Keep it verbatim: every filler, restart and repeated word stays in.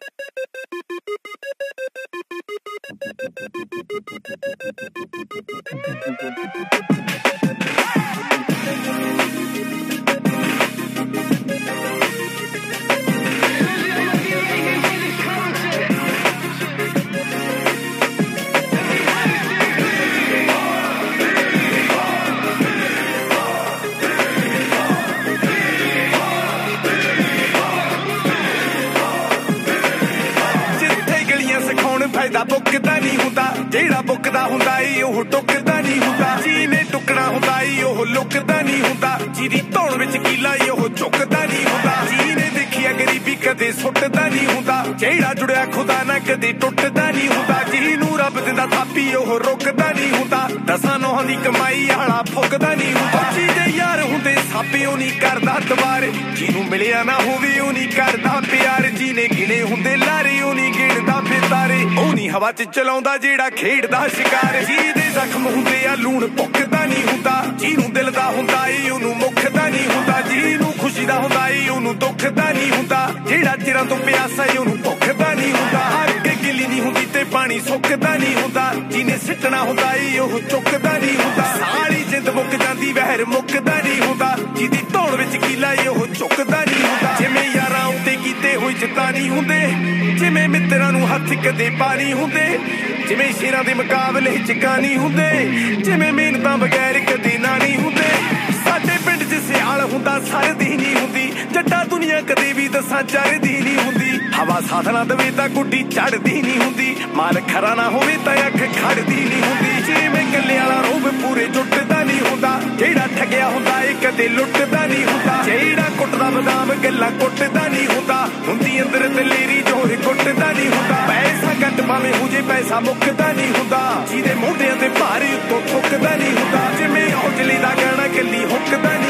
फायदा बुकदा नहीं हुंदा जेड़ा बुकदा हुंदा ई ओह टुकदा नहीं हुंदा जी ने टुकड़ा हुंदा ई ओह लुकदा नहीं हुंदा जिदी धौण विच कीला ई ओह चुकदा नहीं हुंदा जी ने देखिया गरीबी कदे सुटदा नहीं हुंदा जेड़ा जुड़िया खुदा ना कदे टुटदा नहीं हुंदा जी नूं रब दिंदा थापी ओह रुकदा नहीं हुंदा दसां नौहां दी कमाई आला फुकदा नहीं हुंदा जी दे यार हुंदे सापे ओ नहीं करदा दवार जिनूं मिलिया ना होवे ओ नहीं करदा प्यार जी ने गिणे हुंदे लारे ओ नहीं गिणदा फितारे ओ नहीं हवा च चलाउंदा जेड़ा खेडदा शिकार जी दे जख्म हुंदे आ लूण भुकदा नहीं हुंदा जिनूं दिल दा हुंदा ई ओनूं मुखदा नहीं हुंदा जिनूं खुशी दा हुंदा ई ओनूं दुखदा नहीं हुंदा जेड़ा चिरां तो प्यासा ई ओनूं भुखदा नहीं हुंदा अग गिली नहीं हुंदी ते पानी सुकदा नहीं हुंदा जिने सिटना हुंदा ई ओह चुकदा नहीं हुंदा सारी जिंद मुक जांदी वहर मुकदा नहीं हुंदा जिदी धौण विच कीला ई ओह चुकदा नहीं हुंदा जिवें यारां उत्ते कीते होई जिद्दां नहीं हुंदे जिवें मित्तरां नूं हत्थ कदे पानी हुंदे जिवें शेरां दे मुकाबले च गानी हुंदे जिवें मेहनतां बगैर कदे ना नहीं हुंदे साडे पिंड च सियाल हुंदा सरदी नहीं हुंदी जट्टा दुनिया कदे भी दसां चढ़दी नहीं हुंदी हवा साथ ना दवे तां गुड्डी चढ़दी नहीं हुंदी माल खरा ना होवे तां अख खड़दी नहीं हुंदी जिवें गल्ले वाला रोब पूरे जुटदा नहीं हुंदा जेड़ा ठगिया हुंदा ए कदे लुटदा नहीं हुंदा जेड़ा कुटदा बदाम गल्लां कुटदा नहीं हुंदा हुंदी अंदर दलेरी जोर कुटदा नहीं हुंदा पैसा घट भावें हो जे पैसा मुकदा नहीं हुंदा जिहदे मोढियां ते भारे उत्तों थुकदा नहीं हुंदा जिवें औजले दा गाना गल्ली हुकदा